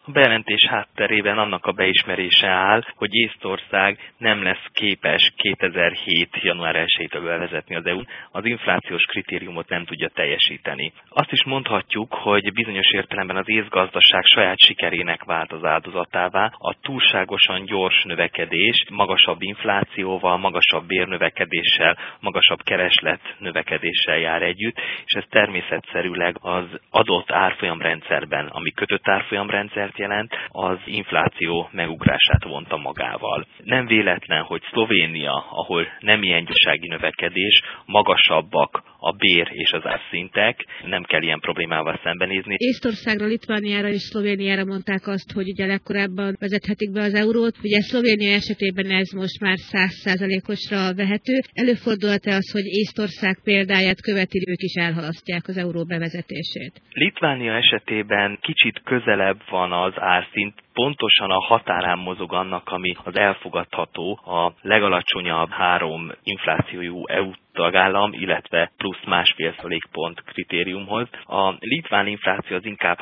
A bejelentés hátterében annak a beismerése áll, hogy Észtország nem lesz képes 2007. január 1-től bevezetni az EU-n, az inflációs kritériumot nem tudja teljesíteni. Azt is mondhatjuk, hogy bizonyos értelemben az észgazdaság saját sikerének vált az áldozatává, a túlságosan gyors növekedés magasabb inflációval, magasabb bérnövekedéssel, magasabb kereslet növekedéssel jár együtt, és ez természetszerűleg az adott árfolyamrendszerben, ami kötött árfolyamrendszer jelent, az infláció megugrását vonta magával. Nem véletlen, hogy Szlovénia, ahol nem ilyen gyorsági növekedés, magasabbak a bér és az árszintek, nem kell ilyen problémával szembenézni. Észtországra, Litvániára és Szlovéniára mondták azt, hogy ugye legkorábban vezethetik be az eurót. Ugye Szlovénia esetében ez most már 100%-osra vehető. Előfordulhat-e az, hogy Észtország példáját követi, ők is elhalasztják az euró bevezetését? Litvánia esetében kicsit közelebb van az árszint, pontosan a határán mozog annak, ami az elfogadható, a legalacsonyabb 3 inflációjú EU tagállam, illetve plusz 1,5 pont kritériumhoz. A litván infláció az inkább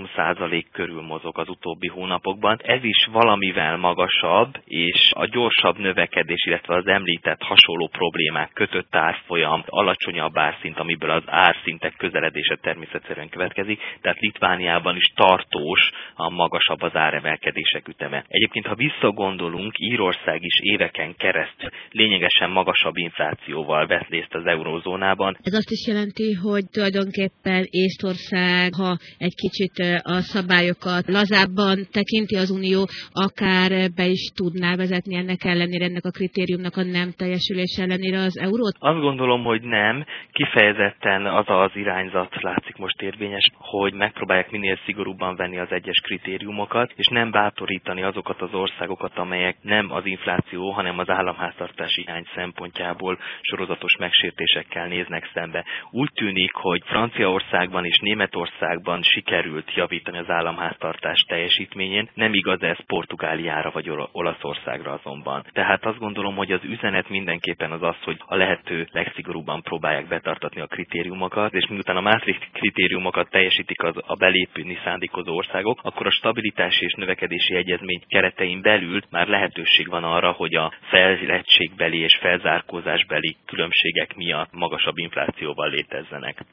3% körül mozog az utóbbi hónapokban. Ez is valamivel magasabb, és a gyorsabb növekedés, illetve az említett hasonló problémák, kötött árfolyam, alacsonyabb árszint, amiből az árszintek közeledése természetszerűen következik, tehát Litvániában is tartós, a magasabb az áremelkedések üteme. Egyébként, ha visszagondolunk, Írország is éveken keresztül lényegesen magasabb inflációval vett részt az eurózónában. Ez azt is jelenti, hogy tulajdonképpen Észtország, ha egy kicsit a szabályokat lazábban tekinti az Unió, akár be is tudná vezetni ennek ellenére, ennek a kritériumnak a nem teljesülés ellenére az eurót? Azt gondolom, hogy nem. Kifejezetten az az irányzat látszik most érvényes, hogy megpróbálják minél szigorúbban venni az egyes kritériumokat, és nem bátorítani azokat az országokat, amelyek nem az infláció, hanem az államháztartási hiány szempontjából sorozatos megsértésekkel néznek szembe. Úgy tűnik, hogy Franciaországban és Németországban sikerült javítani az államháztartás teljesítményén, nem igaz ez Portugáliára vagy Olaszországra azonban. Tehát azt gondolom, hogy az üzenet mindenképpen az, hogy a lehető legszigorúbban próbálják betartatni a kritériumokat, és miután a Maastricht kritériumokat teljesítik a belépni szándékozó országok, akkor a stabilitási és növekedési egyezmény keretein belül már lehetőség van arra, hogy a fejlettségbeli és felzárkózásbeli különbségek miatt magasabb inflációval létezzenek.